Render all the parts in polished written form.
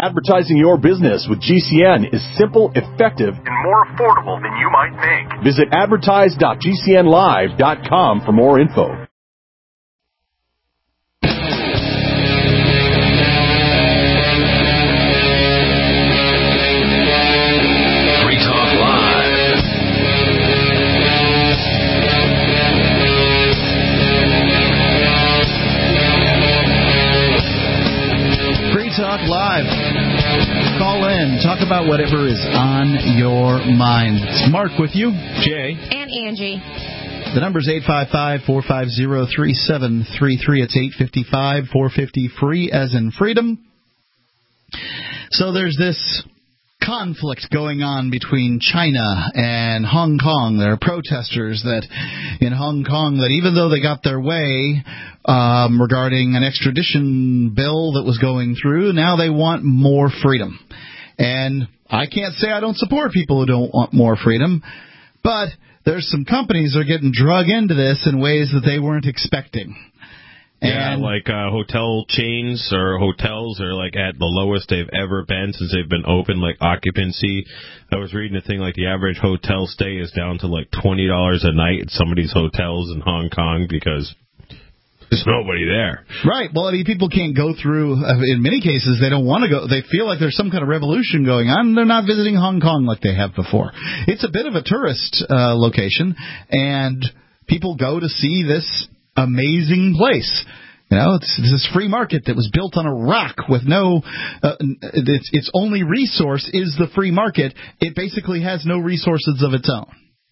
Advertising your business with GCN is simple, effective, and more affordable than you might think. Visit advertise.gcnlive.com for more info. Talk Live. Call in. Talk about whatever is on your mind. It's Mark with you. Jay. And Angie. The number's 855-450-3733. It's 855-450-FREE as in freedom. So there's this conflict going on between China and Hong Kong. There are protesters that in Hong Kong that even though they got their way regarding an extradition bill that was going through, now they want more freedom. And I can't say I don't support people who don't want more freedom, but there's some companies that are getting drug into this in ways that they weren't expecting. Yeah, like hotel chains or hotels are like at the lowest they've ever been since they've been open, like occupancy. I was reading a thing like the average hotel stay is down to like $20 a night at some of these hotels in Hong Kong because there's nobody there. Right. Well, I mean, people can't go through, in many cases, they don't want to go. They feel like there's some kind of revolution going on. They're not visiting Hong Kong like they have before. It's a bit of a tourist location, and people go to see this amazing place. You know, it's this free market that was built on a rock with no its only resource is the free market. It basically has no resources of its own.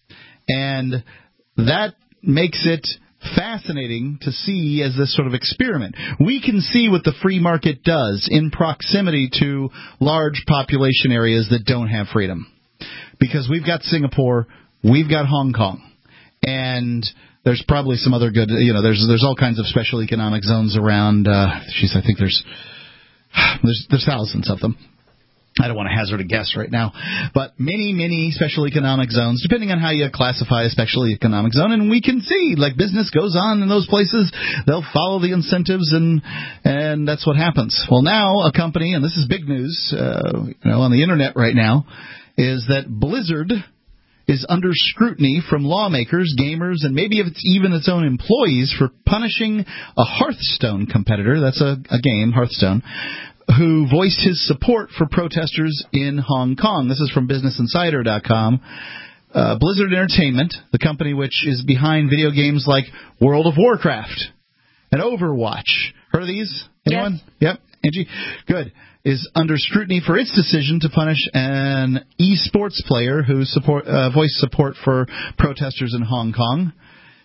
And that makes it fascinating to see as this sort of experiment. We can see what the free market does in proximity to large population areas that don't have freedom. Because we've got Singapore, we've got Hong Kong, and there's probably some other good, you know, there's all kinds of special economic zones around. I think there's thousands of them. I don't want to hazard a guess right now, but many special economic zones, depending on how you classify a special economic zone. And we can see, like, business goes on in those places. They'll follow the incentives, and that's what happens. Well, now a company, and this is big news, on the internet right now, is that Blizzard is under scrutiny from lawmakers, gamers, and maybe even its own employees for punishing a Hearthstone competitor. That's a game, Hearthstone, who voiced his support for protesters in Hong Kong. This is from BusinessInsider.com. Blizzard Entertainment, the company which is behind video games like World of Warcraft and Overwatch. Heard of these? Anyone? Yes. Yep. Angie? Good. Is under scrutiny for its decision to punish an esports player who voiced support for protesters in Hong Kong.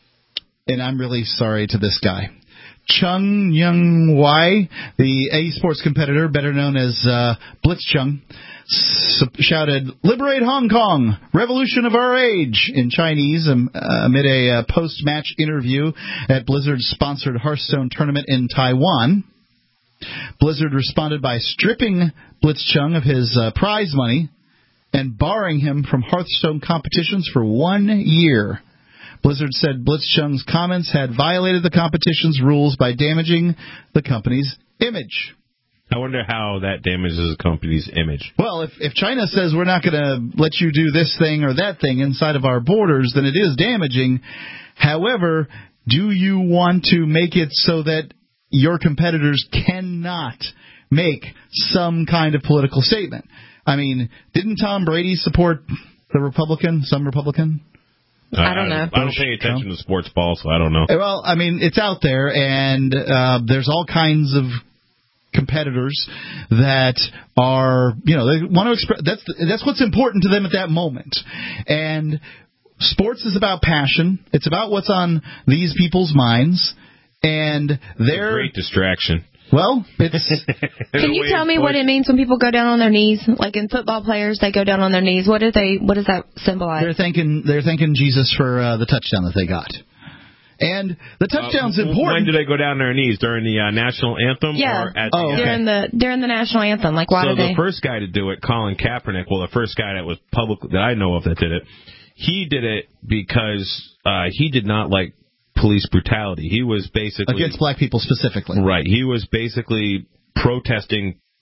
And I'm really sorry to this guy. Chung Young-wai, the esports competitor, better known as Blitzchung, shouted, "Liberate Hong Kong! Revolution of our age!" in Chinese amid a post-match interview at Blizzard's sponsored Hearthstone tournament in Taiwan. Blizzard responded by stripping Blitzchung of his prize money and barring him from Hearthstone competitions for 1 year. Blizzard said Blitzchung's comments had violated the competition's rules by damaging the company's image. I wonder how that damages the company's image. Well, if China says we're not going to let you do this thing or that thing inside of our borders, then it is damaging. However, do you want to make it so that your competitors cannot make some kind of political statement? I mean, didn't Tom Brady support the Republican, some Republican? I don't know. I don't pay attention to sports ball, so I don't know. Well, I mean, it's out there, and there's all kinds of competitors that are, they want to express. That's what's important to them at that moment. And sports is about passion. It's about what's on these people's minds. And they're a great distraction. Well, it's. Can you tell me what it means when people go down on their knees? Like in football players, they go down on their knees. What does that symbolize? They're thanking Jesus for the touchdown that they got. And the touchdown's important. When do they go down on their knees? During the national anthem? Yeah. Or at during the national anthem. Like, why the first guy to do it, Colin Kaepernick, the first guy that was public that I know of that did it, he did it because he did not like police brutality. He was basically against black people specifically. Right. He was basically protesting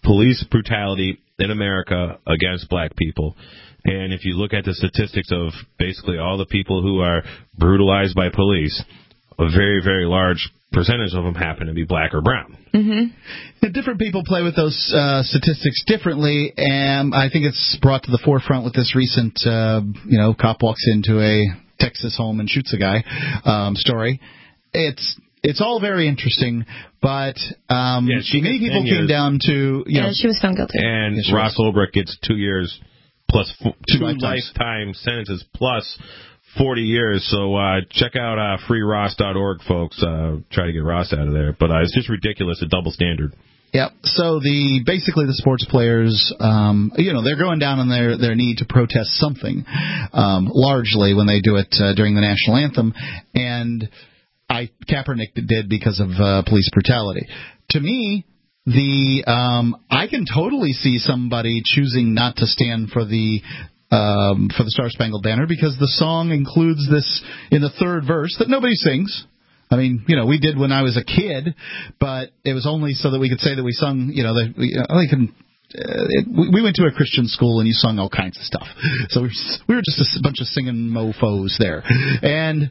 police brutality in America against black people. And if you look at the statistics of basically all the people who are brutalized by police, a very, very large percentage of them happen to be black or brown. Mm-hmm. Different people play with those statistics differently, and I think it's brought to the forefront with this recent, cop walks into a Texas home and shoots a guy story. It's all very interesting, but many people came down to... she was found guilty. And Ross Ulbricht gets 2 years plus two lifetime sentences plus 40 years. So check out freeross.org, folks. Try to get Ross out of there. But it's just ridiculous, a double standard. Yep. So basically the sports players, they're going down on their knee to protest something, largely when they do it during the national anthem. And Kaepernick did because of police brutality. To me, I can totally see somebody choosing not to stand for the Star Spangled Banner because the song includes this in the third verse that nobody sings. I mean, we did when I was a kid, but it was only so that we could say that we sung. We went to a Christian school and you sung all kinds of stuff. So we were just a bunch of singing mofos there, and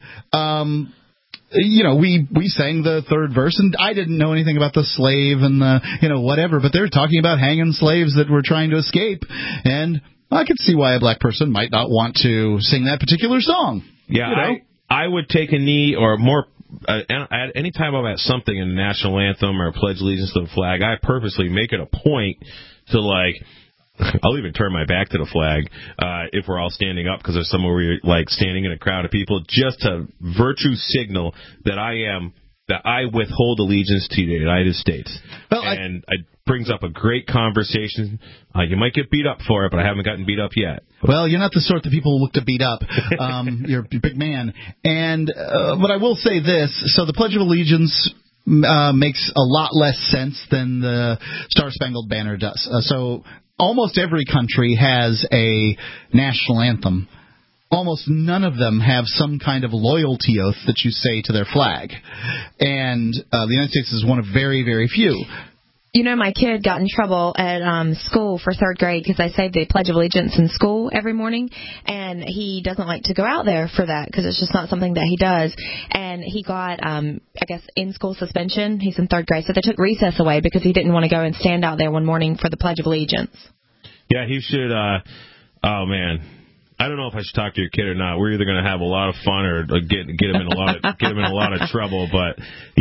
we sang the third verse, and I didn't know anything about the slave and the, whatever, but they're talking about hanging slaves that were trying to escape, and I could see why a black person might not want to sing that particular song. Yeah, I would take a knee or more. Any time I'm at something in the national anthem or pledge allegiance to the flag, I purposely make it a point to I'll even turn my back to the flag if we're all standing up because there's somewhere where you're standing in a crowd of people, just to virtue signal that I withhold allegiance to the United States. Well, and it brings up a great conversation. You might get beat up for it, but I haven't gotten beat up yet. Well, you're not the sort that people look to beat up. You're a big man. And but I will say this. So the Pledge of Allegiance makes a lot less sense than the Star Spangled Banner does. So almost every country has a national anthem. Almost none of them have some kind of loyalty oath that you say to their flag. And the United States is one of very, very few. My kid got in trouble at school for third grade because I say the Pledge of Allegiance in school every morning, and he doesn't like to go out there for that because it's just not something that he does. And he got, in-school suspension. He's in third grade, so they took recess away because he didn't want to go and stand out there one morning for the Pledge of Allegiance. Yeah, he should. Oh man, I don't know if I should talk to your kid or not. We're either going to have a lot of fun or get him in a lot of trouble. But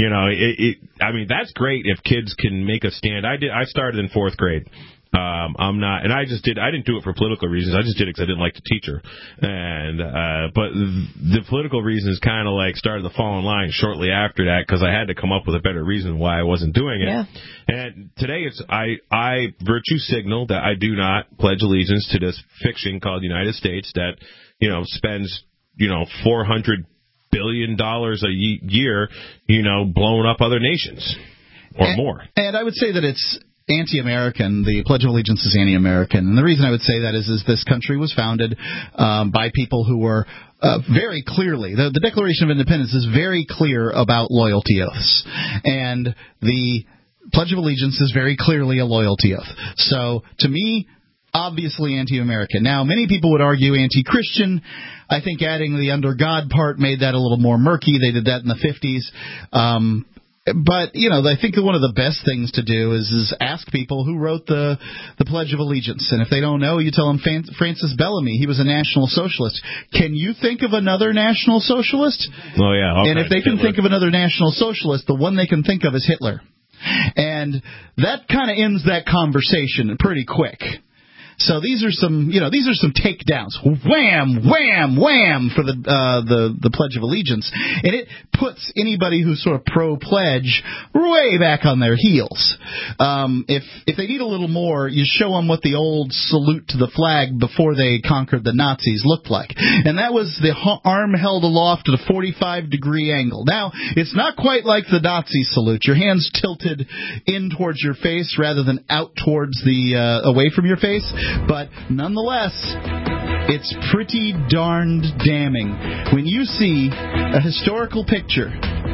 that's great if kids can make a stand. I started in fourth grade. I'm not, and I didn't do it for political reasons. I just did it because I didn't like the teacher. And but the political reasons kind of started to fall in line shortly after that because I had to come up with a better reason why I wasn't doing it. Yeah. And today I virtue signal that I do not pledge allegiance to this fiction called United States that spends $400 billion a year blowing up other nations or more. And I would say that it's anti-American. The Pledge of Allegiance is anti-American. And the reason I would say that is this country was founded by people who were very clearly, the Declaration of Independence is very clear about loyalty oaths. And the Pledge of Allegiance is very clearly a loyalty oath. So, to me, obviously anti-American. Now, many people would argue anti-Christian. I think adding the under God part made that a little more murky. They did that in the 50s. But, I think that one of the best things to do is ask people who wrote the Pledge of Allegiance. And if they don't know, you tell them Francis Bellamy. He was a National Socialist. Can you think of another National Socialist? Oh, yeah. Okay. And if they can think of another National Socialist, the one they can think of is Hitler. And that kind of ends that conversation pretty quick. So these are some takedowns. Wham, wham, wham for the Pledge of Allegiance, and it puts anybody who's sort of pro-pledge way back on their heels. If they need a little more, you show them what the old salute to the flag before they conquered the Nazis looked like, and that was the arm held aloft at a 45-degree angle. Now it's not quite like the Nazi salute. Your hands tilted in towards your face rather than out towards away from your face. But nonetheless, it's pretty darned damning when you see a historical picture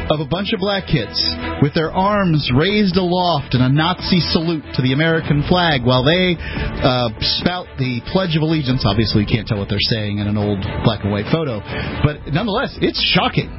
of a bunch of black kids with their arms raised aloft in a Nazi salute to the American flag while they spout the Pledge of Allegiance. Obviously, you can't tell what they're saying in an old black and white photo, but nonetheless, it's shocking.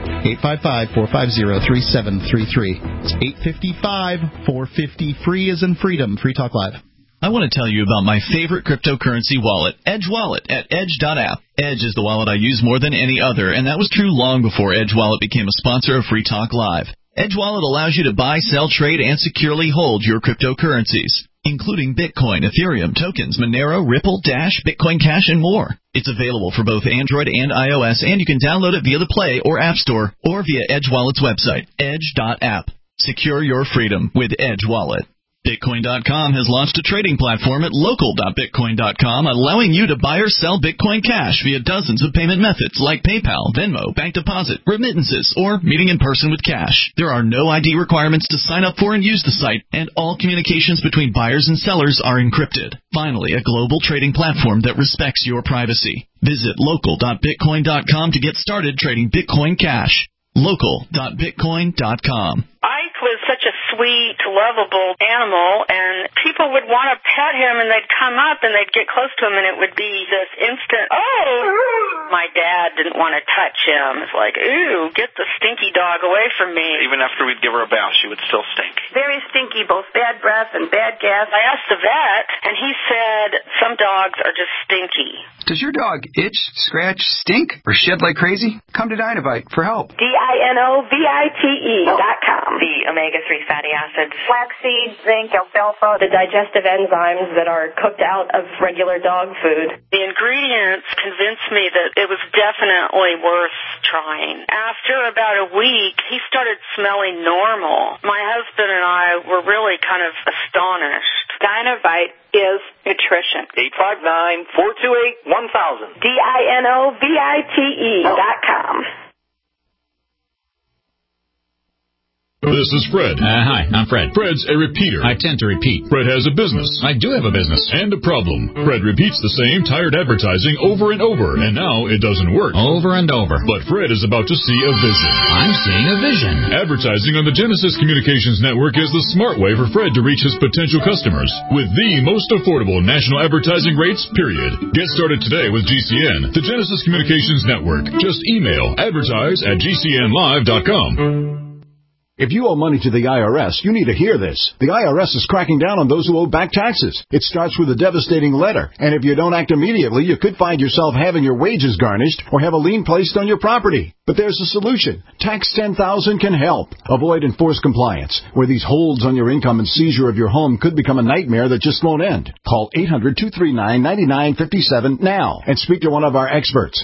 855-450-3733. It's 855-450-FREE as in freedom. Free Talk Live. I want to tell you about my favorite cryptocurrency wallet, Edge Wallet, at edge.app. Edge is the wallet I use more than any other, and that was true long before Edge Wallet became a sponsor of Free Talk Live. Edge Wallet allows you to buy, sell, trade, and securely hold your cryptocurrencies, including Bitcoin, Ethereum, tokens, Monero, Ripple, Dash, Bitcoin Cash, and more. It's available for both Android and iOS, and you can download it via the Play or App Store or via Edge Wallet's website, edge.app. Secure your freedom with Edge Wallet. Bitcoin.com has launched a trading platform at local.bitcoin.com, allowing you to buy or sell Bitcoin Cash via dozens of payment methods like PayPal, Venmo, bank deposit, remittances, or meeting in person with cash. There are no ID requirements to sign up for and use the site, and all communications between buyers and sellers are encrypted. Finally, a global trading platform that respects your privacy. Visit local.bitcoin.com to get started trading Bitcoin Cash. Local.bitcoin.com. Ike was such a sweet, lovable animal, and people would want to pet him, and they'd come up, and they'd get close to him, and it would be this instant, oh! My dad didn't want to touch him. It's like, ooh, get the stinky dog away from me. Even after we'd give her a bath, she would still stink. Very stinky, both bad breath and bad gas. I asked the vet, and he said some dogs are just stinky. Does your dog itch, scratch, stink, or shed like crazy? Come to Dinovite for help. DINOVITE.com. The omega-3 fatty acids, flaxseed, zinc, alfalfa, the digestive enzymes that are cooked out of regular dog food. The ingredients convinced me that it was definitely worth trying. After about a week, he started smelling normal. My husband and I were really kind of astonished. Dinovite is nutrition. 859-428-1000. DINOVITE.com. This is Fred. Hi, I'm Fred. Fred's a repeater. I tend to repeat. Fred has a business. I do have a business. And a problem. Fred repeats the same tired advertising over and over, and now it doesn't work. Over and over. But Fred is about to see a vision. I'm seeing a vision. Advertising on the Genesis Communications Network is the smart way for Fred to reach his potential customers with the most affordable national advertising rates, period. Get started today with GCN, the Genesis Communications Network. Just email advertise@gcnlive.com. If you owe money to the IRS, you need to hear this. The IRS is cracking down on those who owe back taxes. It starts with a devastating letter, and if you don't act immediately, you could find yourself having your wages garnished or have a lien placed on your property. But there's a solution. Tax 10,000 can help. Avoid enforced compliance, where these holds on your income and seizure of your home could become a nightmare that just won't end. Call 800-239-9957 now and speak to one of our experts.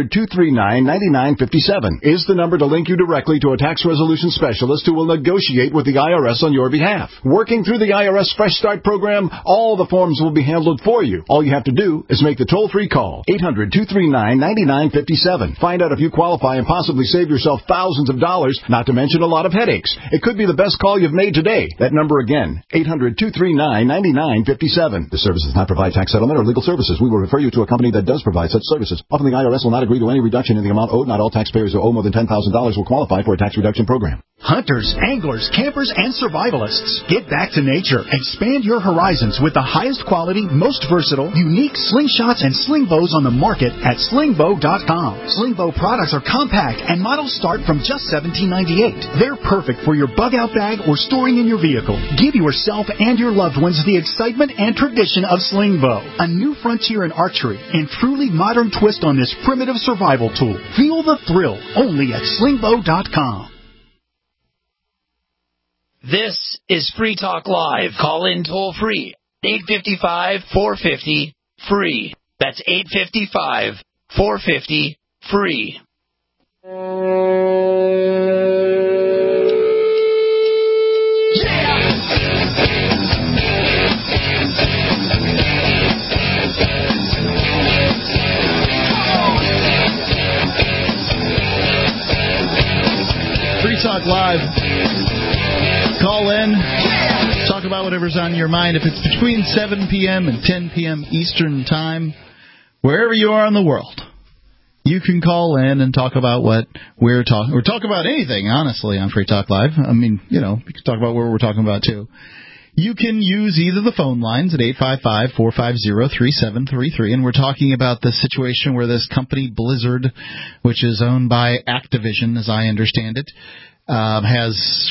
800-239-9957 is the number to link you directly to a tax resolution specialist who will negotiate with the IRS on your behalf. Working through the IRS Fresh Start program, all the forms will be handled for you. All you have to do is make the toll-free call, 800-239-9957. Find out if you qualify and possibly save yourself thousands of dollars, not to mention a lot of headaches. It could be the best call you've made today. That number again, 800-239-9957. This service does not provide tax settlement or legal services. We will refer you to a company that does provide such services. Often the IRS will not agree to any reduction in the amount owed. Not all taxpayers who owe more than $10,000 will qualify for a tax reduction program. Hunters, anglers, campers, and survivalists. Get back to nature. Expand your horizons with the highest quality, most versatile, unique slingshots and sling bows on the market at slingbow.com. Slingbow products are compact and models start from just $17.98. They're perfect for your bug-out bag or storing in your vehicle. Give yourself and your loved ones the excitement and tradition of Slingbow, a new frontier in archery and truly modern twist on this primitive survival tool. Feel the thrill only at slingbow.com. This is Free Talk Live. Call in toll free. 855-450-FREE. That's 855-450-FREE. Free Talk Live. Call in. Talk about whatever's on your mind. If it's between 7 p.m. and 10 p.m. Eastern Time, wherever you are in the world, you can call in and talk about what we're talking, or talk about anything, honestly, on Free Talk Live. I mean, you can talk about what we're talking about, too. You can use either the phone lines at 855-450-3733, and we're talking about the situation where this company, Blizzard, which is owned by Activision, as I understand it, has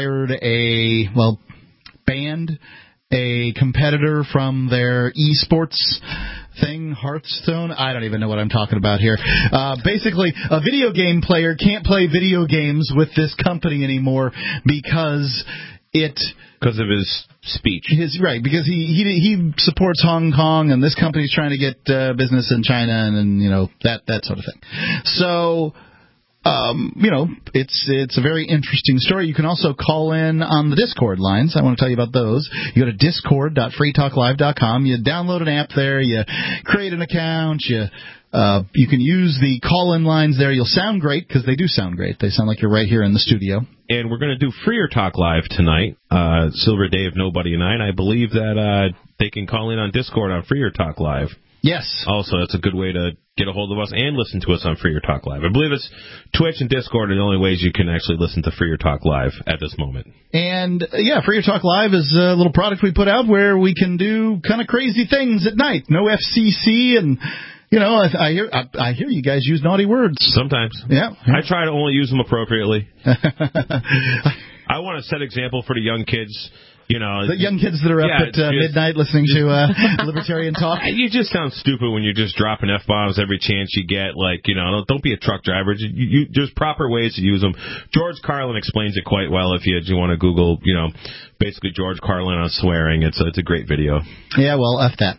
banned a competitor from their esports thing, Hearthstone. I don't even know what I'm talking about here. Basically, a video game player can't play video games with this company anymore because of his speech. Because he supports Hong Kong, and this company's trying to get business in China, and that sort of thing. So, it's a very interesting story. You can also call in on the Discord lines. I want to tell you about those. You go to discord.freetalklive.com. You download an app there. You create an account. You can use the call-in lines there. You'll sound great, because they do sound great. They sound like you're right here in the studio. And we're going to do Freer Talk Live tonight, Silver Dave, Nobody, and I. And I believe that they can call in on Discord on Freer Talk Live. Yes. Also, that's a good way to get a hold of us and listen to us on Freer Talk Live. I believe it's Twitch and Discord are the only ways you can actually listen to Freer Talk Live at this moment. And, Freer Talk Live is a little product we put out where we can do kind of crazy things at night. No FCC and... I hear you guys use naughty words. Sometimes. Yeah. I try to only use them appropriately. I want to set example for the young kids. The young kids that are up at midnight listening to Libertarian Talk. You just sound stupid when you're just dropping F-bombs every chance you get. Don't be a truck driver. There's proper ways to use them. George Carlin explains it quite well if you want to Google, basically George Carlin on swearing. It's a great video. Yeah, well, F that.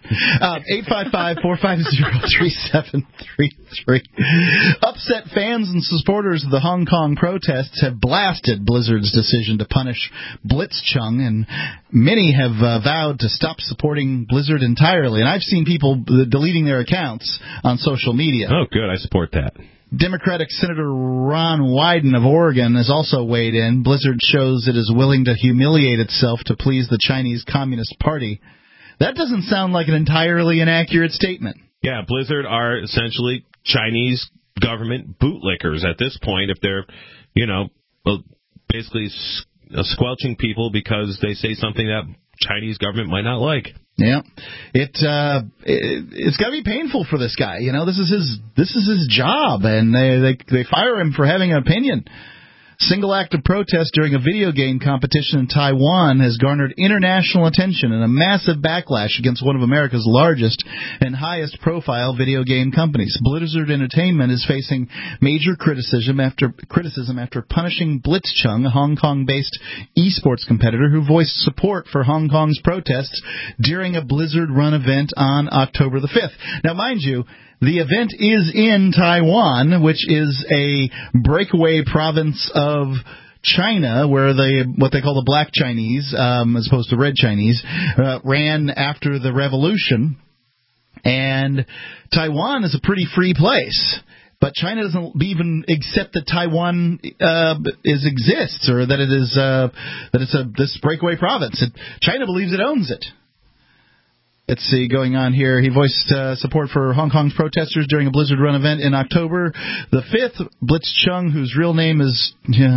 855-450-3733. Upset fans and supporters of the Hong Kong protests have blasted Blizzard's decision to punish Blitzchung, and many have vowed to stop supporting Blizzard entirely. And I've seen people deleting their accounts on social media. Oh, good. I support that. Democratic Senator Ron Wyden of Oregon has also weighed in. Blizzard shows it is willing to humiliate itself to please the Chinese Communist Party. That doesn't sound like an entirely inaccurate statement. Yeah, Blizzard are essentially Chinese government bootlickers at this point if they're, basically squelching people because they say something that Chinese government might not like. Yeah, it's got to be painful for this guy. This is his job, and they fire him for having an opinion. Single act of protest during a video game competition in Taiwan has garnered international attention and a massive backlash against one of America's largest and highest profile video game companies. Blizzard Entertainment is facing major criticism after punishing Blitzchung, a Hong Kong-based esports competitor who voiced support for Hong Kong's protests during a Blizzard-run event on October the 5th. Now, mind you, the event is in Taiwan, which is a breakaway province of China, where what they call the Black Chinese, as opposed to Red Chinese, ran after the revolution. And Taiwan is a pretty free place. But China doesn't even accept that Taiwan exists, or that it's this breakaway province. China believes it owns it. Let's see, going on here. He voiced support for Hong Kong's protesters during a Blizzard-run event in October the 5th. Blitzchung, whose real name is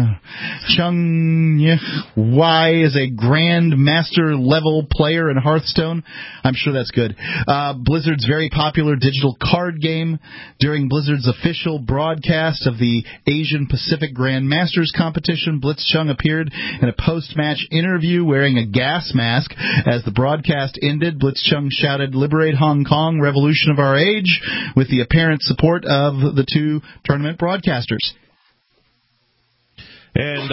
Chung Wai, is a Grand Master-level player in Hearthstone. I'm sure that's good. Blizzard's very popular digital card game. During Blizzard's official broadcast of the Asian Pacific Grand Masters competition, Blitzchung appeared in a post-match interview wearing a gas mask. As the broadcast ended, Blitzchung shouted, "Liberate Hong Kong, revolution of our age," with the apparent support of the two tournament broadcasters. And,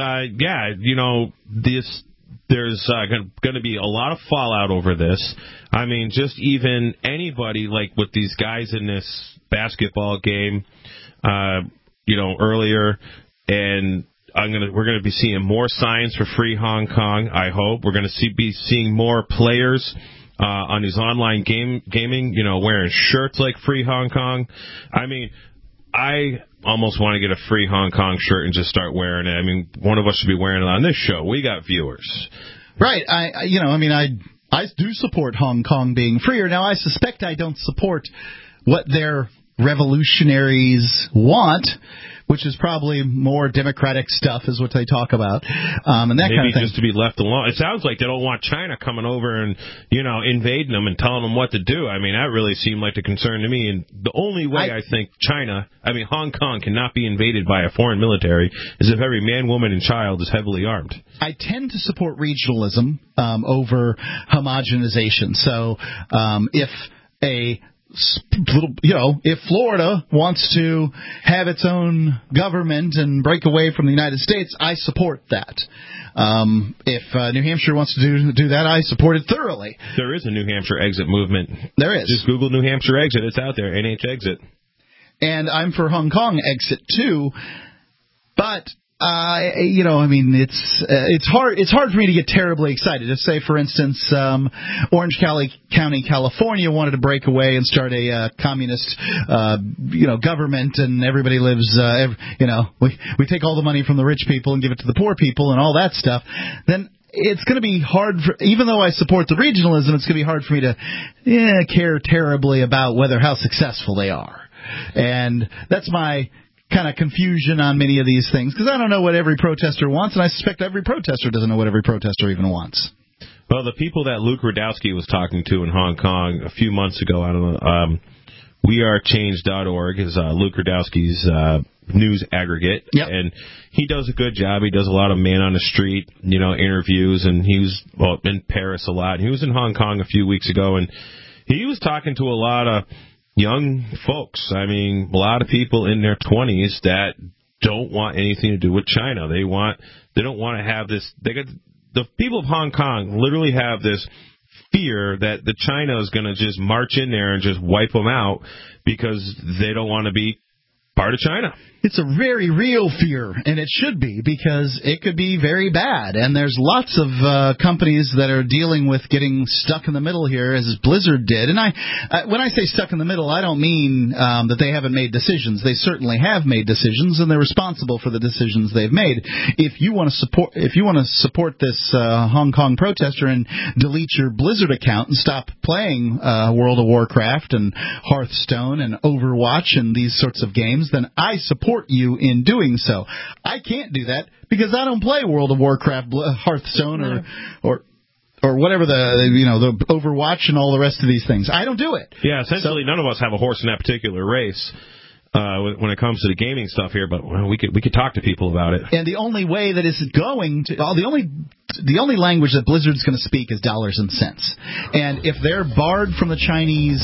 there's going to be a lot of fallout over this. I mean, just even anybody, like with these guys in this basketball game, earlier, and we're going to be seeing more signs for Free Hong Kong, I hope. We're going to be seeing more players on these online gaming, wearing shirts like Free Hong Kong. I mean, I almost want to get a Free Hong Kong shirt and just start wearing it. I mean, one of us should be wearing it on this show. We got viewers. Right. I do support Hong Kong being freer. Now, I suspect I don't support what they're revolutionaries want, which is probably more democratic stuff, is what they talk about, and that Maybe kind of thing. Just to be left alone. It sounds like they don't want China coming over and, invading them and telling them what to do. I mean, that really seemed like the concern to me. And the only way I think Hong Kong cannot be invaded by a foreign military is if every man, woman, and child is heavily armed. I tend to support regionalism over homogenization. So if if Florida wants to have its own government and break away from the United States, I support that. If New Hampshire wants to do that, I support it thoroughly. There is a New Hampshire exit movement. There is. Just Google New Hampshire exit. It's out there. NH exit. And I'm for Hong Kong exit too, but it's hard for me to get terribly excited. If, say, for instance, Orange County, California wanted to break away and start a communist, government, and everybody lives, we take all the money from the rich people and give it to the poor people and all that stuff, then it's going to be hard, even though I support the regionalism, it's going to be hard for me to care terribly about how successful they are. And that's my kind of confusion on many of these things, because I don't know what every protester wants, and I suspect every protester doesn't know what every protester even wants. Well, the people that Luke Rudkowski was talking to in Hong Kong a few months ago, I don't know, wearechange.org is Luke Rudkowski's news aggregate, and he does a good job. He does a lot of man on the street, interviews, and he was in Paris a lot. He was in Hong Kong a few weeks ago, and he was talking to a lot of young folks. I mean, a lot of people in their 20s that don't want anything to do with China. They don't want to have this. The people of Hong Kong literally have this fear that the China is going to just march in there and just wipe them out because they don't want to be part of China. It's a very real fear, and it should be, because it could be very bad. And there's lots of companies that are dealing with getting stuck in the middle here, as Blizzard did. And when I say stuck in the middle, I don't mean that they haven't made decisions. They certainly have made decisions, and they're responsible for the decisions they've made. If you want to support this Hong Kong protester and delete your Blizzard account and stop playing World of Warcraft and Hearthstone and Overwatch and these sorts of games, then I support you in doing so. I can't do that because I don't play World of Warcraft, Hearthstone, or whatever the Overwatch and all the rest of these things. I don't do it. Yeah, essentially, none of us have a horse in that particular race when it comes to the gaming stuff here, but we could talk to people about it. And the only way that it's going to the only language that Blizzard's going to speak is dollars and cents. And if they're barred from the Chinese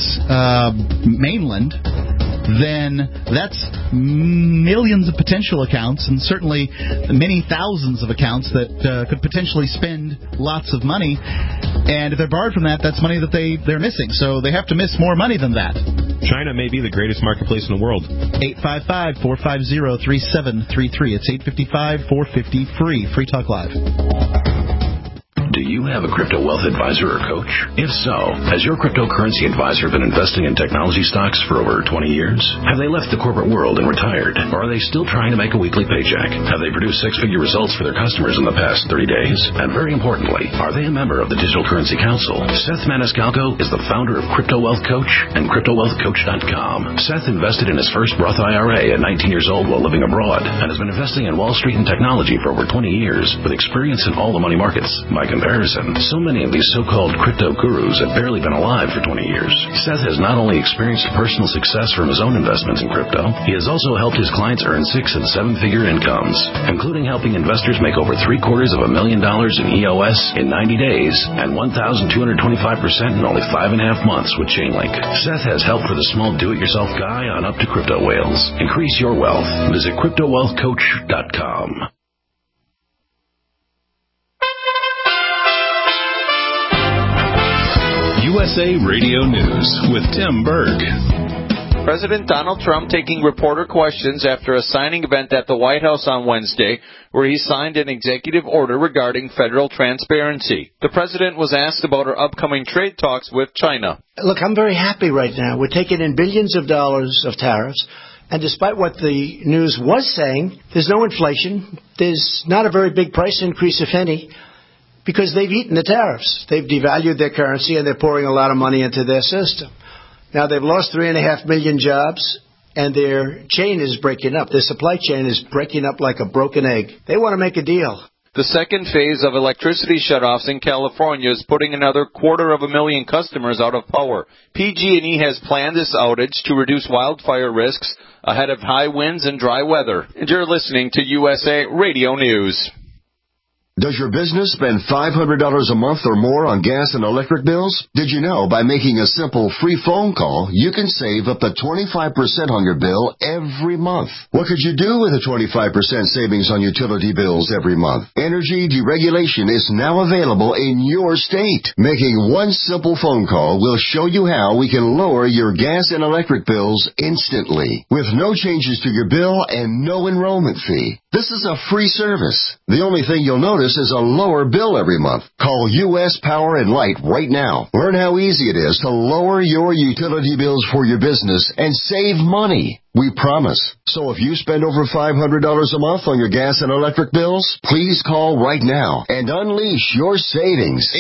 mainland, then that's millions of potential accounts, and certainly many thousands of accounts that could potentially spend lots of money. And if they're barred from that, that's money that they're missing. So they have to miss more money than that. China may be the greatest marketplace in the world. 855-450-3733. It's 855-450-FREE. Free Talk Live. Do you have a crypto wealth advisor or coach? If so, has your cryptocurrency advisor been investing in technology stocks for over 20 years? Have they left the corporate world and retired? Or are they still trying to make a weekly paycheck? Have they produced six-figure results for their customers in the past 30 days? And very importantly, are they a member of the Digital Currency Council? Seth Maniscalco is the founder of Crypto Wealth Coach and CryptoWealthCoach.com. Seth invested in his first Roth IRA at 19 years old while living abroad and has been investing in Wall Street and technology for over 20 years with experience in all the money markets. By comparison, so many of these so-called crypto gurus have barely been alive for 20 years. Seth has not only experienced personal success from his own investments in crypto, he has also helped his clients earn 6- and 7-figure incomes, including helping investors make over $750,000 in EOS in 90 days and 1,225% in only 5.5 months with Chainlink. Seth has help for the small do-it-yourself guy on up to crypto whales. Increase your wealth. Visit CryptoWealthCoach.com. USA Radio News with Tim Berg. President Donald Trump taking reporter questions after a signing event at the White House on Wednesday, where he signed an executive order regarding federal transparency. The president was asked about our upcoming trade talks with China. Look, I'm very happy right now. We're taking in billions of dollars of tariffs. And despite what the news was saying, there's no inflation. There's not a very big price increase, if any, because they've eaten the tariffs. They've devalued their currency, and they're pouring a lot of money into their system. Now, they've lost 3.5 million jobs, and their chain is breaking up. Their supply chain is breaking up like a broken egg. They want to make a deal. The second phase of electricity shutoffs in California is putting another 250,000 customers out of power. PG&E has planned this outage to reduce wildfire risks ahead of high winds and dry weather. And you're listening to USA Radio News. Does your business spend $500 a month or more on gas and electric bills? Did you know by making a simple free phone call, you can save up to 25% on your bill every month? What could you do with a 25% savings on utility bills every month? Energy deregulation is now available in your state. Making one simple phone call will show you how we can lower your gas and electric bills instantly, with no changes to your bill and no enrollment fee. This is a free service. The only thing you'll notice is a lower bill every month. Call U.S. Power and Light right now. Learn how easy it is to lower your utility bills for your business and save money. We promise. So if you spend over $500 a month on your gas and electric bills, please call right now and unleash your savings.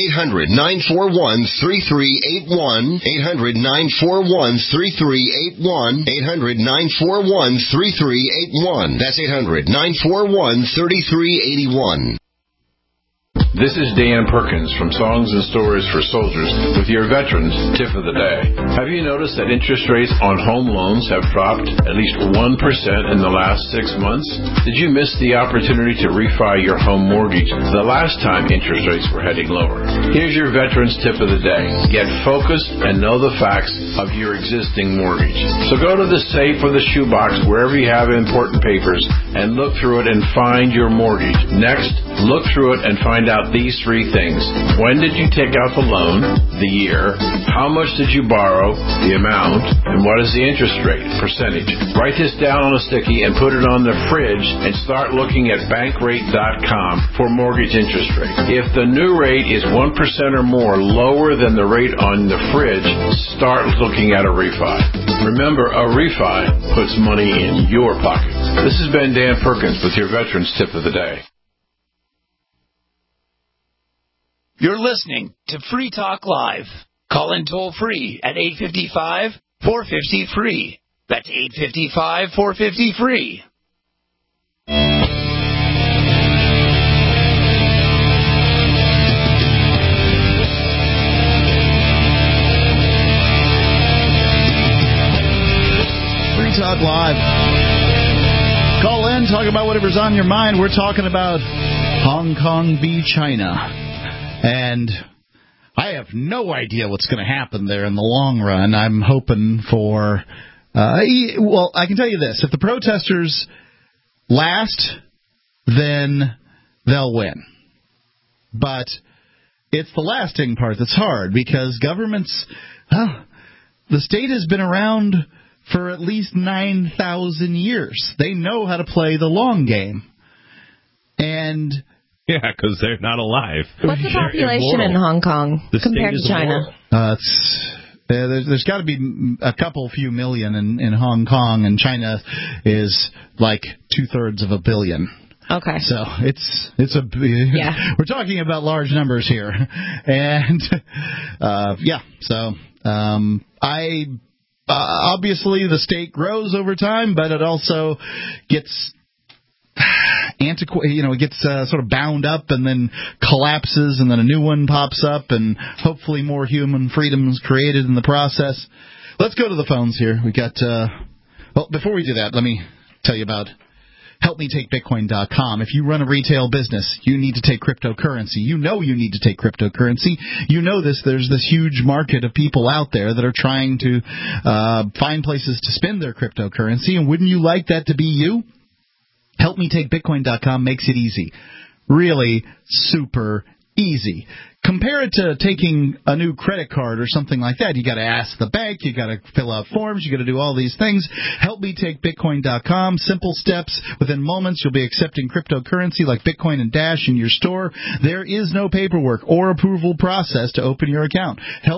800-941-3381. 800-941-3381. 800-941-3381. That's 800-941-3381. This is Dan Perkins from Songs and Stories for Soldiers with your Veterans Tip of the Day. Have you noticed that interest rates on home loans have dropped at least 1% in the last 6 months? Did you miss the opportunity to refi your home mortgage the last time interest rates were heading lower? Here's your Veterans Tip of the Day. Get focused and know the facts of your existing mortgage. So go to the safe or the shoebox, wherever you have important papers, and look through it and find your mortgage. Next, look through it and find out these 3 things. When did you take out the loan? The year. How much did you borrow? The amount. And what is the interest rate? Percentage. Write this down on a sticky and put it on the fridge and start looking at bankrate.com for mortgage interest rate. If the new rate is 1% or more lower than the rate on the fridge, start looking at a refi. Remember, a refi puts money in your pocket. This has been Dan Perkins with your Veterans Tip of the Day. You're listening to Free Talk Live. Call in toll free at 855-450-FREE. That's 855-450-FREE. Free Talk Live. Call in, talk about whatever's on your mind. We're talking about Hong Kong v. China. And I have no idea what's going to happen there in the long run. I'm hoping for, well, I can tell you this. If the protesters last, then they'll win. But it's the lasting part that's hard, because governments, the state has been around for at least 9,000 years. They know how to play the long game. And... yeah, because they're not alive. What's the population in Hong Kong compared to China? There's got to be a few million in Hong Kong, and China is like 2/3 of a billion. Okay. So we're talking about large numbers here, and obviously the state grows over time, but it also gets it gets sort of bound up and then collapses, and then a new one pops up, and hopefully more human freedom is created in the process. Let's go to the phones here. We got before we do that, let me tell you about HelpMeTakeBitcoin.com. If you run a retail business, you need to take cryptocurrency. You know you need to take cryptocurrency. You know this. There's this huge market of people out there that are trying to find places to spend their cryptocurrency, and wouldn't you like that to be you? HelpMeTakeBitcoin.com makes it easy. Really super easy. Compare it to taking a new credit card or something like that. You got to ask the bank. You got to fill out forms. You got to do all these things. HelpMeTakeBitcoin.com. Simple steps. Within moments, you'll be accepting cryptocurrency like Bitcoin and Dash in your store. There is no paperwork or approval process to open your account.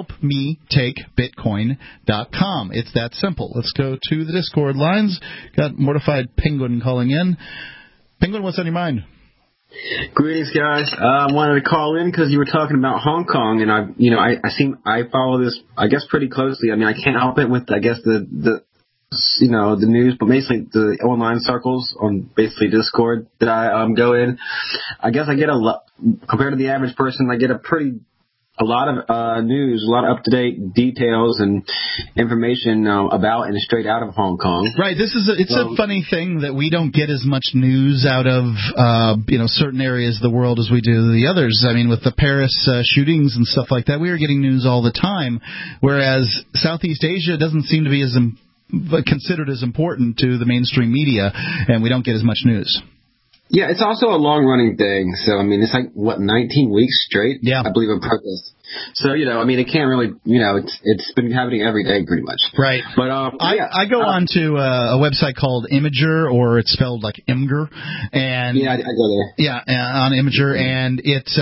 HelpMeTakeBitcoin.com. It's that simple. Let's go to the Discord lines. Got Mortified Penguin calling in. Penguin, what's on your mind? Greetings, guys. I wanted to call in because you were talking about Hong Kong, and I follow this, I guess, pretty closely. I mean, I can't help it with, I guess, the news, but basically the online circles on basically Discord that I go in. I guess I get compared to the average person, I get a lot of news, a lot of up-to-date details and information about and straight out of Hong Kong. Right. It's a funny thing that we don't get as much news out of certain areas of the world as we do the others. I mean, with the Paris shootings and stuff like that, we are getting news all the time, whereas Southeast Asia doesn't seem to be as considered as important to the mainstream media, and we don't get as much news. Yeah, it's also a long-running thing. So, I mean, it's like, 19 weeks straight? Yeah. I believe, in protest. So, I mean, it can't really, it's been happening every day pretty much. Right. But, I go on to a website called Imager, or it's spelled like Imgur. And yeah, I go there. Yeah, on Imager, and it's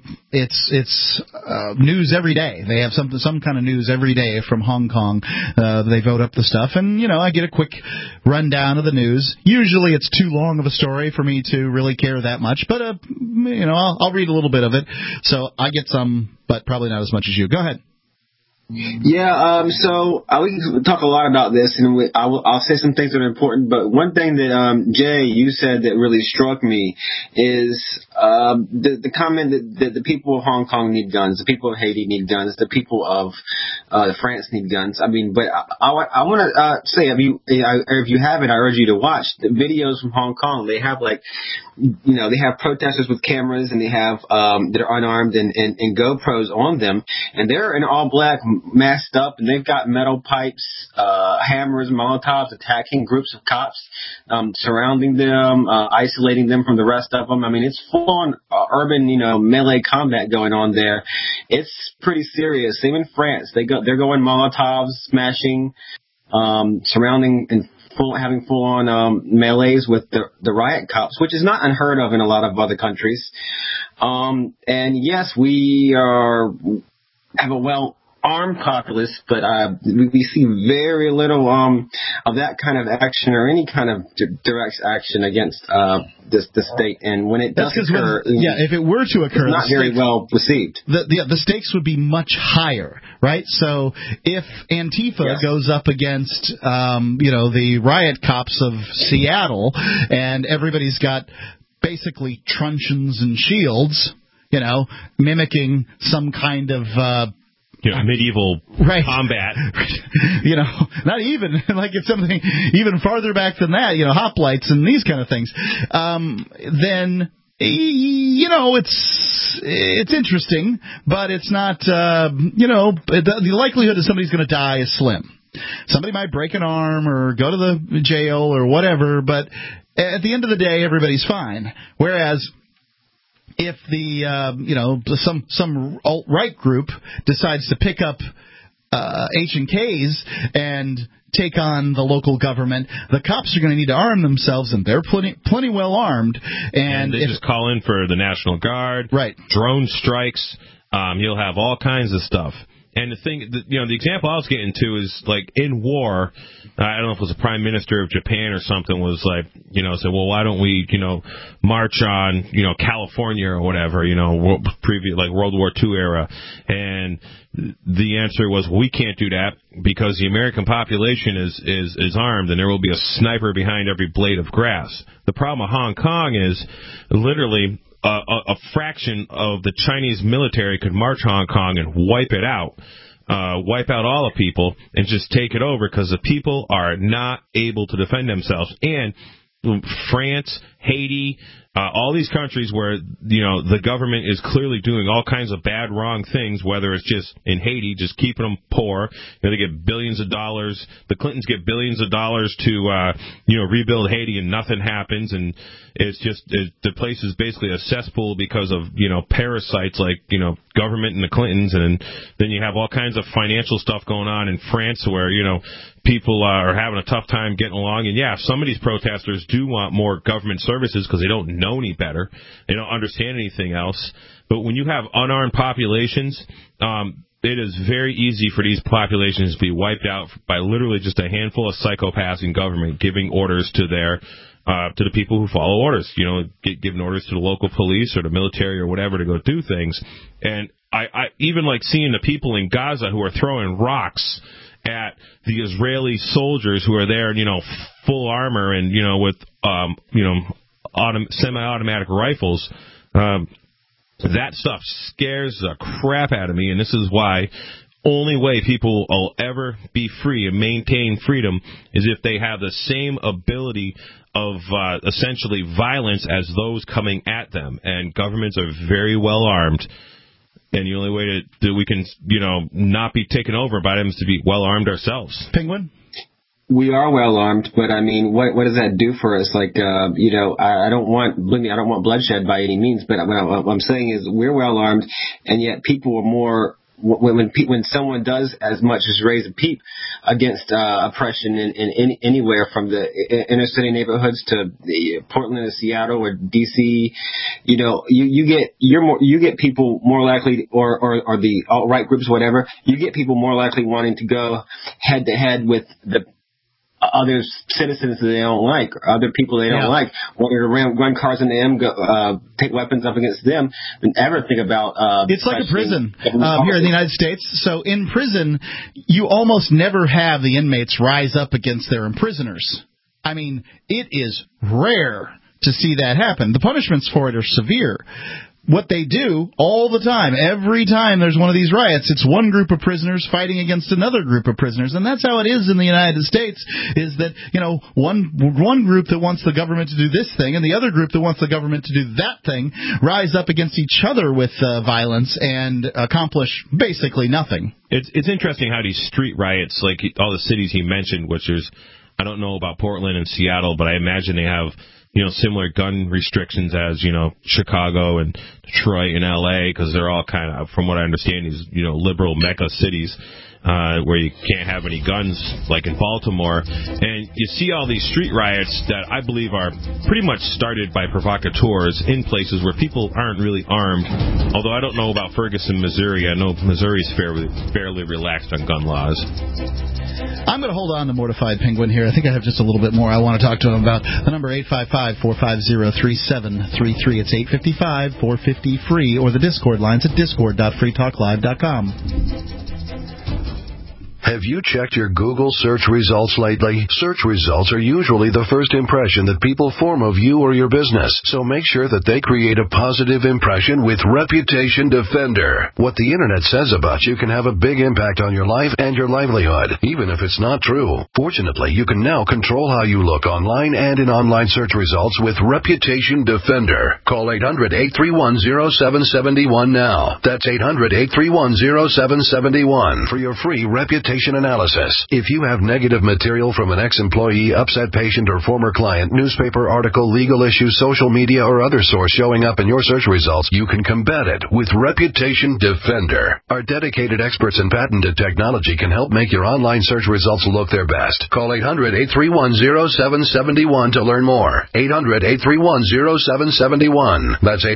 news every day. They have some kind of news every day from Hong Kong. They vote up the stuff, and, I get a quick rundown of the news. Usually it's too long of a story for me to really care that much, but, I'll read a little bit of it. So I get some, but probably not as much as you. Go ahead. Yeah, so we can talk a lot about this, and I'll say some things that are important, but one thing that, Jay, you said that really struck me is the comment that the people of Hong Kong need guns, the people of Haiti need guns, the people of France need guns. I mean, but I want to say, if you haven't, I urge you to watch the videos from Hong Kong. They have, they have protesters with cameras, and they have that are unarmed and GoPros on them, and they're in all black, masked up, and they've got metal pipes, hammers, Molotovs, attacking groups of cops, surrounding them, isolating them from the rest of them. I mean, it's full-on urban, melee combat going on there. It's pretty serious. Same in France. They're going Molotovs, smashing, surrounding and having full-on melees with the riot cops, which is not unheard of in a lot of other countries. And yes, we have a well-armed populace, but we see very little of that kind of action or any kind of direct action against the state. And when it does occur, if it were to occur, it's not very well received. The stakes would be much higher, right? So if Antifa goes up against, the riot cops of Seattle, and everybody's got basically truncheons and shields, mimicking some kind of medieval combat. Not even, it's something even farther back than that, hoplites and these kind of things. Then, it's interesting, but it's not, the likelihood that somebody's going to die is slim. Somebody might break an arm or go to the jail or whatever, but at the end of the day, everybody's fine. Whereas, if some alt-right group decides to pick up H&Ks and take on the local government, the cops are going to need to arm themselves, and they're plenty well armed. And they just call in for the National Guard, right? Drone strikes. You'll have all kinds of stuff. And the thing, the example I was getting to is, in war, I don't know if it was the Prime Minister of Japan or something was said, well, why don't we, march on, California or whatever, World War II era. And the answer was, we can't do that because the American population is armed, and there will be a sniper behind every blade of grass. The problem with Hong Kong is literally a fraction of the Chinese military could march Hong Kong and wipe it out, wipe out all the people, and just take it over because the people are not able to defend themselves. And France, Haiti, all these countries where, the government is clearly doing all kinds of bad, wrong things, whether it's just in Haiti, just keeping them poor. They get billions of dollars. The Clintons get billions of dollars to, rebuild Haiti, and nothing happens. And it's just, the place is basically a cesspool because of, parasites like, government and the Clintons. And then you have all kinds of financial stuff going on in France where, people are having a tough time getting along. And yeah, some of these protesters do want more government services because they don't know any better. They don't understand anything else. But when you have unarmed populations, it is very easy for these populations to be wiped out by literally just a handful of psychopaths in government giving orders to their to the people who follow orders. You know, giving orders to the local police or the military or whatever to go do things. And I even like seeing the people in Gaza who are throwing rocks at the Israeli soldiers who are there, you know, full armor and, you know, with, semi-automatic rifles. That stuff scares the crap out of me, and this is why only way people will ever be free and maintain freedom is if they have the same ability of essentially violence as those coming at them. And governments are very well armed. And the only way that we can, you know, not be taken over by them is to be well armed ourselves. Penguin? We are well armed, but I mean, what does that do for us? Like, you know, I don't want bloodshed by any means, but what I'm saying is we're well armed, and yet people are more. When someone does as much as raise a peep against oppression in anywhere from the inner city neighborhoods to Portland or Seattle or DC, you know, you get people more likely, or the alt-right groups, whatever, you get people more likely wanting to go head to head with the other citizens that they don't like, or other people they don't like, wanting to run cars into them, take weapons up against them, than ever think about. It's like a prison here in the United States. So in prison, you almost never have the inmates rise up against their imprisoners. I mean, it is rare to see that happen. The punishments for it are severe. What they do all the time, every time there's one of these riots, it's one group of prisoners fighting against another group of prisoners. And that's how it is in the United States, is that, you know, one group that wants the government to do this thing and the other group that wants the government to do that thing rise up against each other with violence and accomplish basically nothing. It's interesting how these street riots, like all the cities he mentioned, which is, I don't know about Portland and Seattle, but I imagine they have, you know, similar gun restrictions as, you know, Chicago and Detroit and L.A., because they're all kind of, from what I understand, these, you know, liberal mecca cities where you can't have any guns, like in Baltimore. And you see all these street riots that I believe are pretty much started by provocateurs in places where people aren't really armed. Although I don't know about Ferguson, Missouri. I know Missouri's fairly relaxed on gun laws. I'm going to hold on to Mortified Penguin here. I think I have just a little bit more I want to talk to him about. The number 855-450-3733. It's 855-450-FREE, or the Discord lines at discord.freetalklive.com. Have you checked your Google search results lately? Search results are usually the first impression that people form of you or your business, so make sure that they create a positive impression with Reputation Defender. What the Internet says about you can have a big impact on your life and your livelihood, even if it's not true. Fortunately, you can now control how you look online and in online search results with Reputation Defender. Call 800-831-0771 now. That's 800-831-0771 for your free reputation analysis. If you have negative material from an ex-employee, upset patient, or former client, newspaper article, legal issue, social media, or other source showing up in your search results, you can combat it with Reputation Defender. Our dedicated experts in patented technology can help make your online search results look their best. Call 800-831-0771 to learn more. 800-831-0771. That's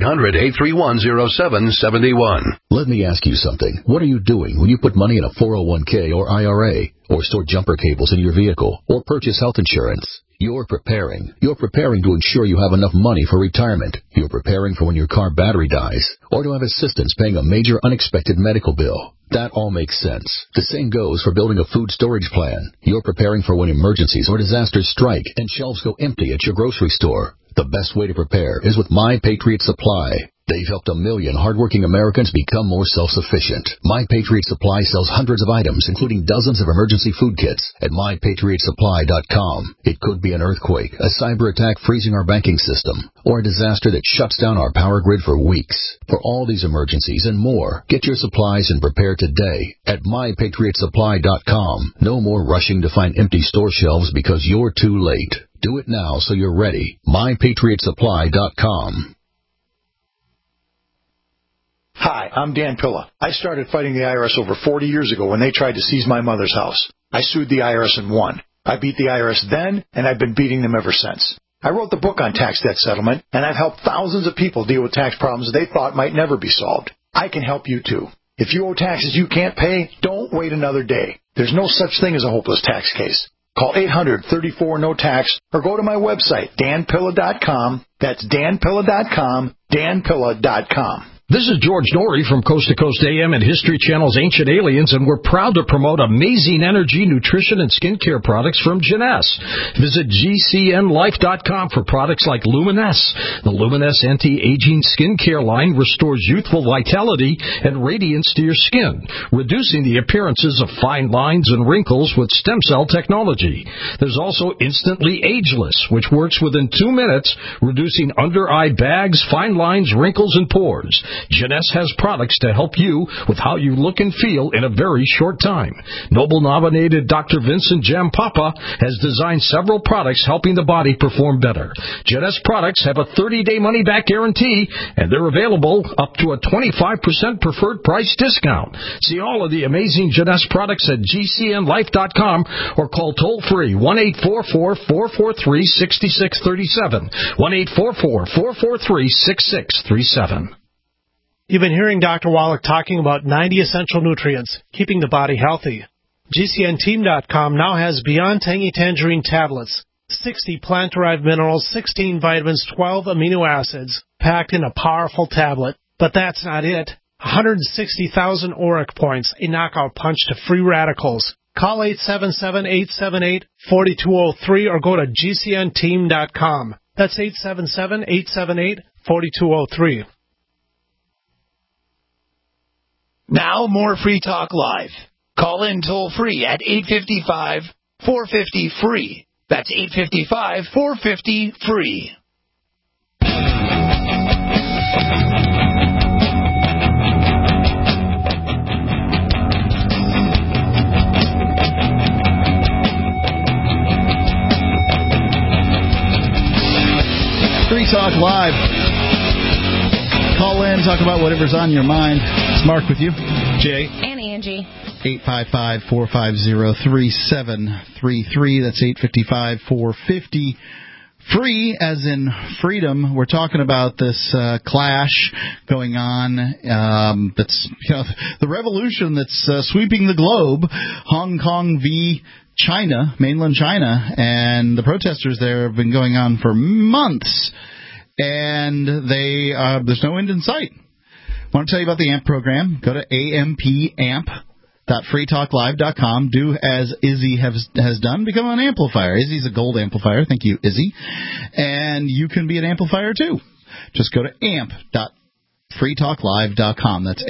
800-831-0771. Let me ask you something. What are you doing when you put money in a 401k or IRA, or store jumper cables in your vehicle, or purchase health insurance? You're preparing. You're preparing to ensure you have enough money for retirement. You're preparing for when your car battery dies, or to have assistance paying a major unexpected medical bill. That all makes sense. The same goes for building a food storage plan. You're preparing for when emergencies or disasters strike and shelves go empty at your grocery store. The best way to prepare is with My Patriot Supply. They've helped 1 million hardworking Americans become more self-sufficient. My Patriot Supply sells hundreds of items, including dozens of emergency food kits, at MyPatriotSupply.com. It could be an earthquake, a cyber attack freezing our banking system, or a disaster that shuts down our power grid for weeks. For all these emergencies and more, get your supplies and prepare today at MyPatriotSupply.com. No more rushing to find empty store shelves because you're too late. Do it now so you're ready. MyPatriotSupply.com. Hi, I'm Dan Pilla. I started fighting the IRS over 40 years ago when they tried to seize my mother's house. I sued the IRS and won. I beat the IRS then, and I've been beating them ever since. I wrote the book on tax debt settlement, and I've helped thousands of people deal with tax problems they thought might never be solved. I can help you too. If you owe taxes you can't pay, don't wait another day. There's no such thing as a hopeless tax case. Call 800-34-NO-TAX or go to my website, danpilla.com. That's danpilla.com, danpilla.com. This is George Norrie from Coast to Coast AM and History Channel's Ancient Aliens, and we're proud to promote amazing energy, nutrition, and skincare products from Jeunesse. Visit GCNLife.com for products like Luminesce. The Luminesce anti-aging skincare line restores youthful vitality and radiance to your skin, reducing the appearances of fine lines and wrinkles with stem cell technology. There's also Instantly Ageless, which works within 2 minutes, reducing under-eye bags, fine lines, wrinkles, and pores. Jeunesse has products to help you with how you look and feel in a very short time. Nobel-nominated Dr. Vincent Jampapa has designed several products helping the body perform better. Jeunesse products have a 30-day money-back guarantee, and they're available up to a 25% preferred price discount. See all of the amazing Jeunesse products at GCNLife.com or call toll-free 1-844-443-6637, 1-844-443-6637. You've been hearing Dr. Wallach talking about 90 essential nutrients, keeping the body healthy. GCNteam.com now has Beyond Tangy Tangerine tablets, 60 plant-derived minerals, 16 vitamins, 12 amino acids, packed in a powerful tablet. But that's not it. 160,000 ORAC points, a knockout punch to free radicals. Call 877-878-4203 or go to GCNteam.com. That's 877-878-4203. Now more Free Talk Live. Call in toll-free at 855-450-FREE. That's 855-450-FREE. Free Talk Live. Call in, talk about whatever's on your mind. It's Mark with you. Jay. And Angie. 855-450-3733. That's 855-450-FREE, as in freedom. We're talking about this clash going on. That's the revolution that's sweeping the globe. Hong Kong v. China, mainland China, and the protesters there have been going on for months. And there's no end in sight. I want to tell you about the AMP program. Go to ampamp.freetalklive.com. Do as Izzy has done. Become an amplifier. Izzy's a gold amplifier. Thank you, Izzy. And you can be an amplifier, too. Just go to amp.freetalklive.com. That's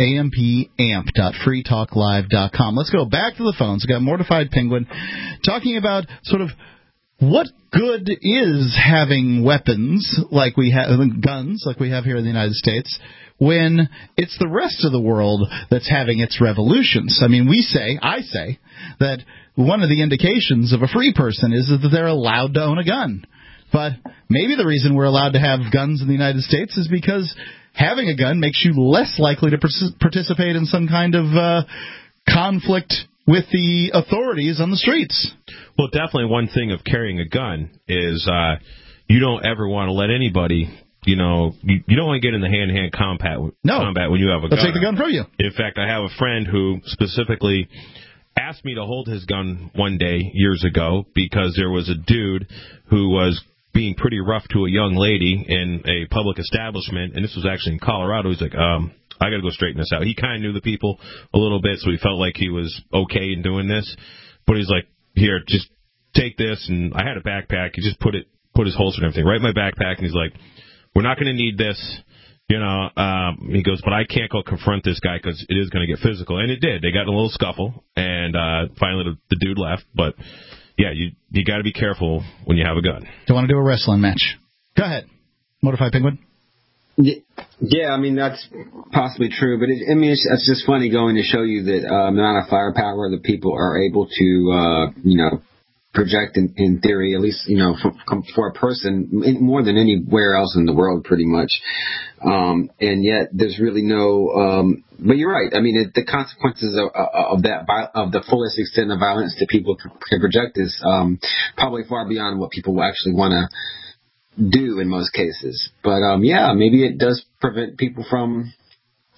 ampamp.freetalklive.com. Let's go back to the phones. We've got Mortified Penguin talking about sort of what good is having weapons like we have, guns like we have here in the United States, when it's the rest of the world that's having its revolutions? I mean, I say that one of the indications of a free person is that they're allowed to own a gun. But maybe the reason we're allowed to have guns in the United States is because having a gun makes you less likely to participate in some kind of conflict with the authorities on the streets. Well, definitely one thing of carrying a gun is you don't ever want to let anybody, you don't want to get in the hand-to-hand combat when you have a gun. They'll take the gun from you. In fact, I have a friend who specifically asked me to hold his gun one day years ago because there was a dude who was being pretty rough to a young lady in a public establishment, and this was actually in Colorado. He's like, I got to go straighten this out. He kind of knew the people a little bit, so he felt like he was okay in doing this. But he's like, here, just take this. And I had a backpack. He just put his holster and everything right in my backpack. And he's like, we're not going to need this. He goes, but I can't go confront this guy because it is going to get physical. And it did. They got in a little scuffle. And finally the dude left. But, yeah, you got to be careful when you have a gun. Don't want to do a wrestling match. Go ahead. Mortified Penguin. Yeah, I mean, that's possibly true, but it's just funny going to show you that amount of firepower that people are able to, project in theory, at least, for a person more than anywhere else in the world, pretty much. And yet there's really no, but you're right. I mean, the consequences of the fullest extent of violence that people can project is probably far beyond what people actually want to do in most cases. But maybe it does prevent people from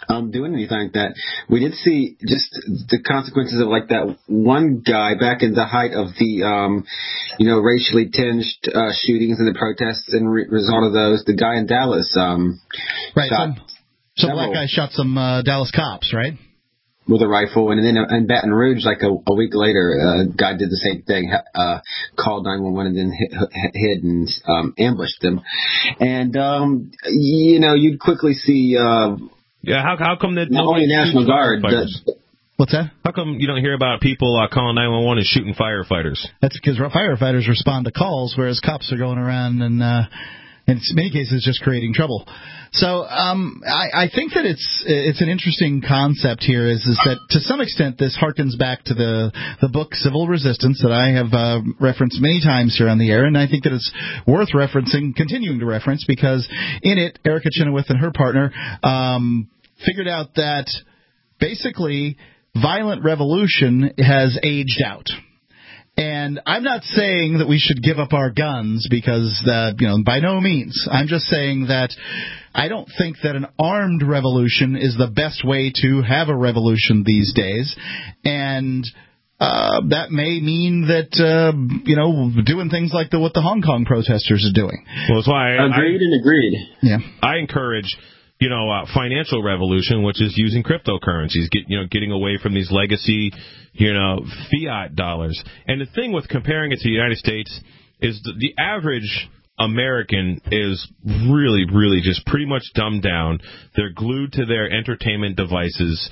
doing anything like that. We did see just the consequences of like that one guy back in the height of the, racially tinged shootings and the protests and result of those. The guy in Dallas, right. Some black guy shot some Dallas cops, right? With a rifle, and then in Baton Rouge, like a week later, a guy did the same thing, called 911 and then hid and ambushed them. And you'd quickly see. How come that not only National Guard? What's that? How come you don't hear about people calling 911 and shooting firefighters? That's because firefighters respond to calls, whereas cops are going around and in many cases just creating trouble. So I think that it's an interesting concept here is that to some extent this harkens back to the book Civil Resistance that I have referenced many times here on the air, and I think that it's worth continuing to reference, because in it Erica Chenoweth and her partner figured out that basically violent revolution has aged out. And I'm not saying that we should give up our guns because, by no means. I'm just saying that I don't think that an armed revolution is the best way to have a revolution these days. And that may mean that, doing things like what the Hong Kong protesters are doing. Well, that's why agreed. Yeah. I encourage financial revolution, which is using cryptocurrencies, getting away from these legacy, fiat dollars. And the thing with comparing it to the United States is the average American is really, really just pretty much dumbed down. They're glued to their entertainment devices.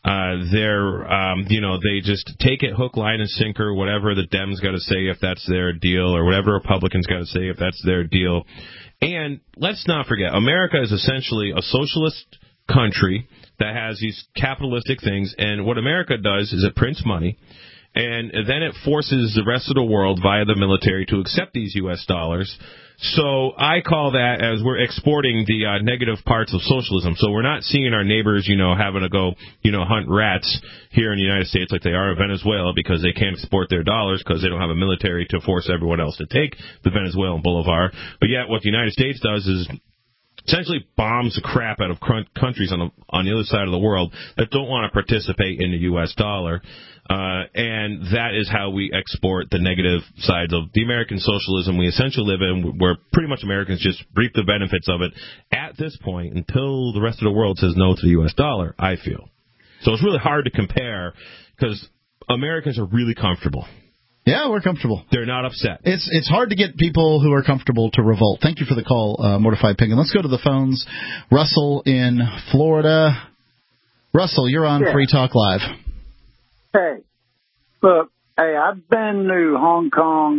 They just take it hook, line, and sinker, whatever the Dems got to say if that's their deal, or whatever Republicans got to say if that's their deal. And let's not forget, America is essentially a socialist country that has these capitalistic things, and what America does is it prints money, and then it forces the rest of the world via the military to accept these U.S. dollars. So I call that as we're exporting the negative parts of socialism. So we're not seeing our neighbors, having to go, hunt rats here in the United States like they are in Venezuela because they can't export their dollars because they don't have a military to force everyone else to take the Venezuelan Boulevard. But yet what the United States does is essentially bombs the crap out of countries on the other side of the world that don't want to participate in the U.S. dollar. And that is how we export the negative sides of the American socialism we essentially live in, where pretty much Americans just reap the benefits of it at this point until the rest of the world says no to the U.S. dollar, I feel. So it's really hard to compare because Americans are really comfortable. Yeah, we're comfortable. They're not upset. It's hard to get people who are comfortable to revolt. Thank you for the call, Mortified Pig. And let's go to the phones. Russell in Florida. Russell, you're on Free Talk Live. Hey, look, I've been to Hong Kong,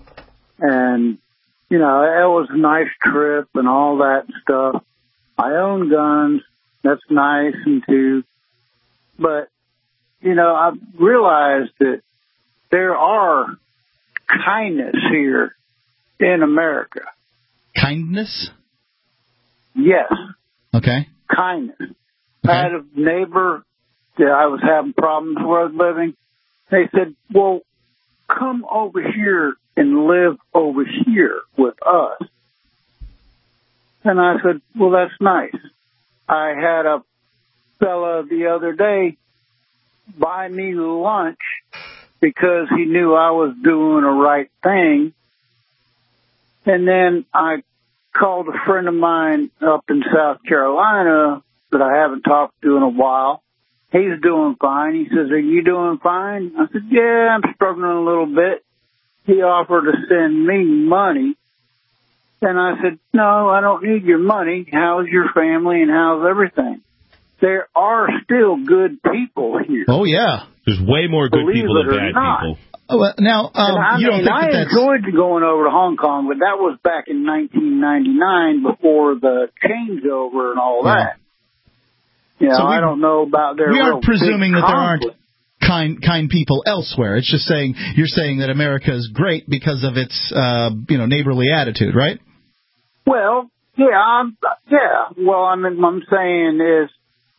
and, it was a nice trip and all that stuff. I own guns. That's nice, and too. But, I realized that there are kindness here in America. Kindness? Yes. Okay. Kindness. Okay. I had a neighbor that I was having problems where I was living. They said, well, come over here and live over here with us. And I said, well, that's nice. I had a fella the other day buy me lunch because he knew I was doing the right thing. And then I called a friend of mine up in South Carolina that I haven't talked to in a while. He's doing fine. He says, are you doing fine? I said, yeah, I'm struggling a little bit. He offered to send me money. And I said, no, I don't need your money. How's your family and how's everything? There are still good people here. Oh, yeah. There's way more good people than bad people. Oh, now, you don't think I enjoyed going over to Hong Kong, but that was back in 1999 before the changeover and all that. So I don't know about their. We aren't presuming that there aren't kind people elsewhere. It's just saying you're saying that America is great because of its neighborly attitude, right? Well, Well, I'm saying is,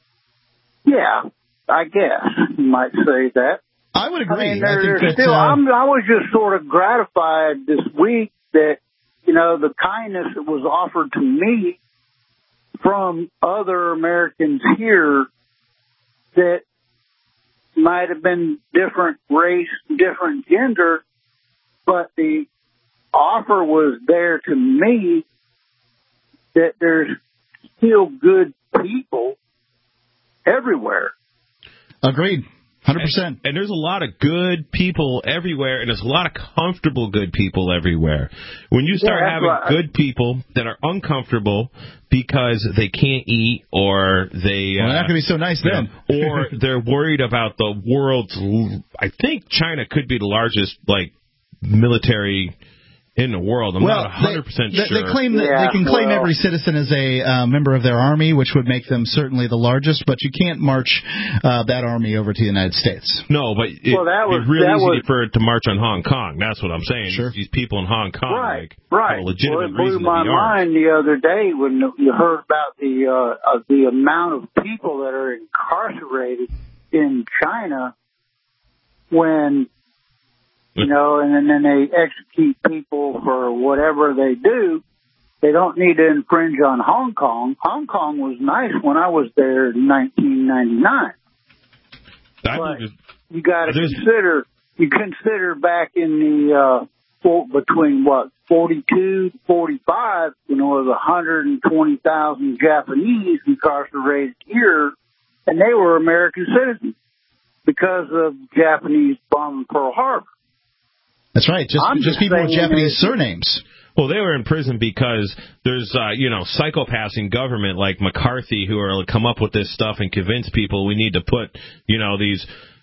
I guess you might say that. I would agree. I was just sort of gratified this week that the kindness that was offered to me from other Americans here that might have been different race, different gender, but the offer was there to me that there's still good people everywhere. Agreed. 100%. And there's a lot of good people everywhere, and there's a lot of comfortable good people everywhere. When you start having good people that are uncomfortable because they can't eat, or they're not going to be so nice then. Or they're worried about the world's... I think China could be the largest, military in the world. I'm not 100% sure. They claim that they can claim every citizen as a member of their army, which would make them certainly the largest, but you can't march that army over to the United States. No, but it's really easy for it to march on Hong Kong. That's what I'm saying. Sure. These people in Hong Kong right. have a legitimate reason to be armed. It blew my mind the other day when you heard about the amount of people that are incarcerated in China when... and then they execute people for whatever they do. They don't need to infringe on Hong Kong. Hong Kong was nice when I was there in 1999. But you got to consider back in the between 42 to 45, there was 120,000 Japanese incarcerated here, and they were American citizens because of Japanese bombing Pearl Harbor. That's right. Just people with Japanese surnames. Well, they were in prison because there's, psychopaths in government like McCarthy who are come up with this stuff and convince people we need to put, these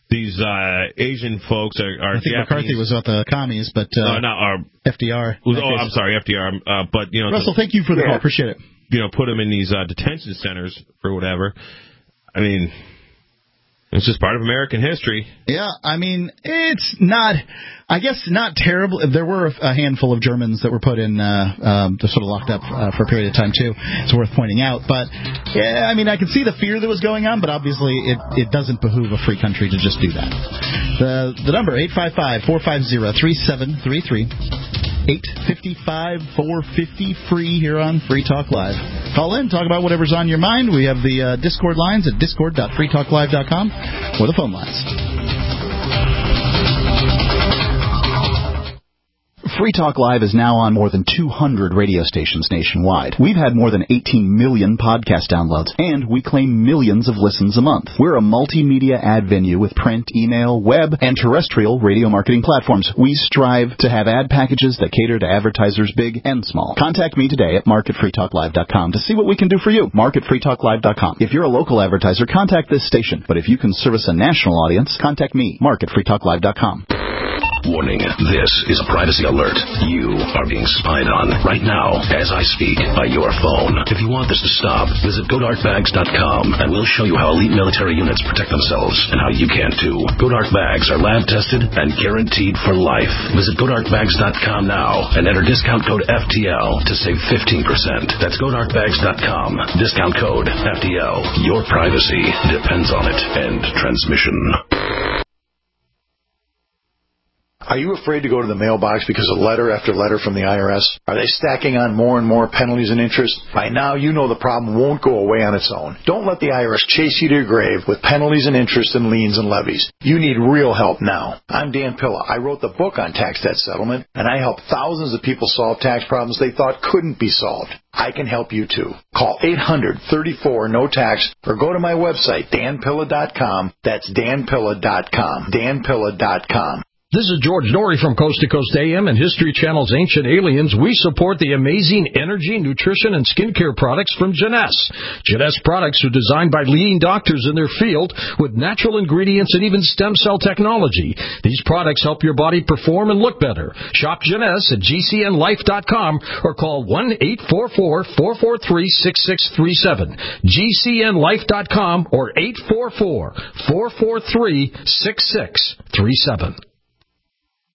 Asian folks are I think Japanese. McCarthy was with the commies, but FDR. I'm sorry, FDR. But Russell, thank you for the call. Appreciate it. Put them in these detention centers for whatever. I mean. It's just part of American history. Yeah, I mean, it's not, I guess, not terrible. There were a handful of Germans that were put in, just sort of locked up for a period of time, too. It's worth pointing out. But, yeah, I mean, I can see the fear that was going on, but obviously it doesn't behoove a free country to just do that. The number, 855-450-3733. 855-450 free here on Free Talk Live. Call in, talk about whatever's on your mind. We have the Discord lines at discord.freetalklive.com or the phone lines. Free Talk Live is now on more than 200 radio stations nationwide. We've had more than 18 million podcast downloads, and we claim millions of listens a month. We're a multimedia ad venue with print, email, web, and terrestrial radio marketing platforms. We strive to have ad packages that cater to advertisers big and small. Contact me today at mark@freetalklive.com to see what we can do for you. mark@freetalklive.com. If you're a local advertiser, contact this station. But if you can service a national audience, contact me, mark@freetalklive.com. Warning, this is a privacy alert. You are being spied on right now as I speak by your phone. If you want this to stop, visit GoDarkBags.com and we'll show you how elite military units protect themselves and how you can too. GoDark Bags are lab tested and guaranteed for life. Visit GoDarkBags.com now and enter discount code FTL to save 15%. That's GoDarkBags.com. Discount code FTL. Your privacy depends on it. End transmission. Are you afraid to go to the mailbox because of letter after letter from the IRS? Are they stacking on more and more penalties and interest? By now, you know the problem won't go away on its own. Don't let the IRS chase you to your grave with penalties and interest and liens and levies. You need real help now. I'm Dan Pilla. I wrote the book on tax debt settlement, and I help thousands of people solve tax problems they thought couldn't be solved. I can help you too. Call 800-34-NO-TAX or go to my website, danpilla.com. That's danpilla.com. danpilla.com. This is George Norrie from Coast to Coast AM and History Channel's Ancient Aliens. We support the amazing energy, nutrition, and skincare products from Jeunesse. Jeunesse products are designed by leading doctors in their field with natural ingredients and even stem cell technology. These products help your body perform and look better. Shop Jeunesse at GCNlife.com or call 1-844-443-6637. GCNlife.com or 844-443-6637.